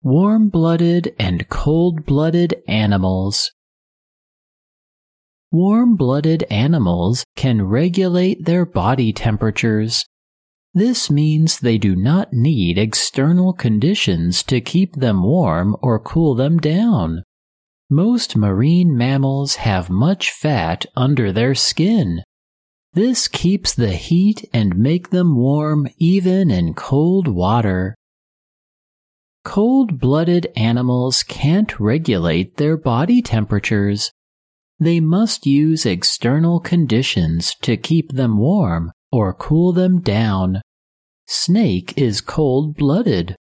Warm-blooded and cold-blooded animals. Warm-blooded animals can regulate their body temperatures. This means they do not need external conditions to keep them warm or cool them down. Most marine mammals have much fat under their skin. This keeps the heat and makes them warm even in cold water. Cold-blooded animals can't regulate their body temperatures. They must use external conditions to keep them warm or cool them down. Snake is cold-blooded.